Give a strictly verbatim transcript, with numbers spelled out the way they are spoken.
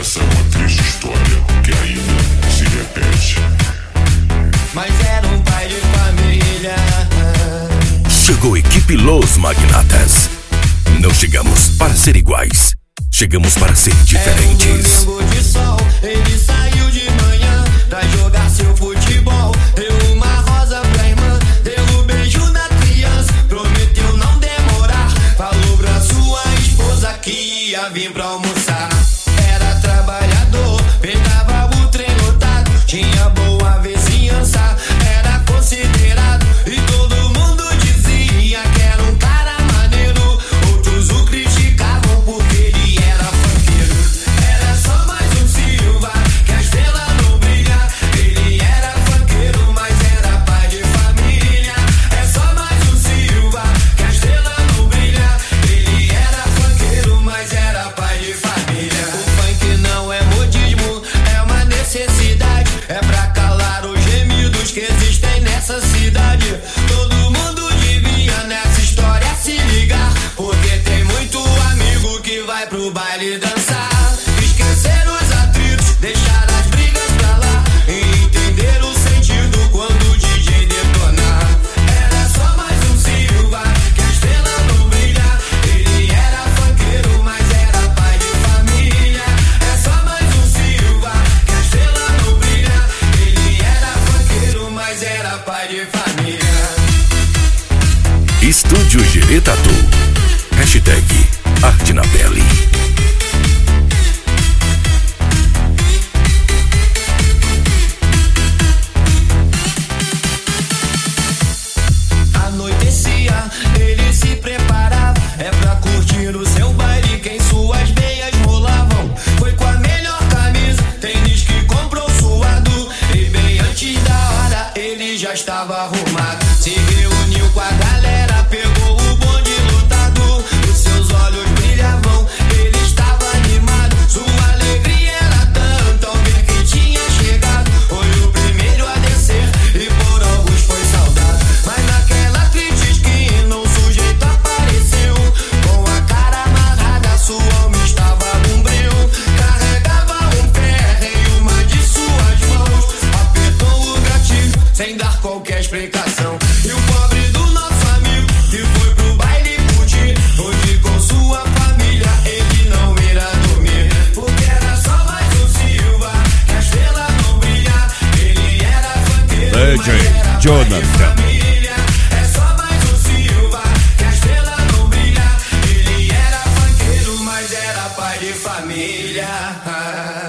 Essa é uma triste história que ainda se repete. Mas era um pai de família. Chegou equipe Los Magnatas. Não chegamos para ser iguais, chegamos para ser diferentes. Era um domingo de sol, ele saiu de manhã pra jogar seu futebol. Deu uma rosa pra irmã, deu um beijo na criança. Prometeu não demorar, falou pra sua esposa que ia vir pra almoçar. Era trabalhador, pegava o trem lotado, tinha boa vizinhança, era considerado e todo mundo dizia que era um cara maneiro. Outros o criticavam porque ele era funkeiro. Era só mais um Silva, que a estrela não brilha. Ele era funkeiro, mas era pai de família. É só mais um Silva, que a estrela não brilha. Ele era funkeiro, mas era pai de família. O funk não é modismo, é uma necessidade. É pra calar os gemidos que existem nessa cidade. Todo mundo devia nessa história se ligar, porque tem muito amigo que vai pro baile dançar. Esquecer os atritos, deixar as brigas pra lá e entender o sentido quando o D J detonar. Era só mais um Silva, que a estrela não brilha. Ele era funkeiro, mas era pai de família. É só mais um Silva, que a estrela não brilha. Ele era funkeiro, mas era pai de família. Estúdio Gerê Tatu. Hashtag Arte na Pele. Anoitecia, ele se preparava, é pra curtir o seu baile, que em suas meias rolavam. Foi com a melhor camisa, tênis que comprou suado, e bem antes da hora ele já estava arrumado. Se reuniu com a galera, pegou o bonde lotado, os seus olhos brilhavam, ele estava animado. Sua alegria era tanta ao ver que tinha chegado. Foi o primeiro a descer e por alguns foi saudado. Mas naquela triste esquina um sujeito apareceu, com a cara amarrada, sua alma estava num breu. Carregava um ferro em uma de suas mãos, apertou o gatilho sem dar qualquer explicação. E o pobre do nosso amigo que foi pro baile curtir, hoje com sua família ele não irá dormir, porque era só mais um Silva, que a estrela não brilha. Ele era funkeiro, D mas J era pai de Jonathan. família. É só mais um Silva, que a estrela não brilha. Ele era funkeiro, mas era pai de família.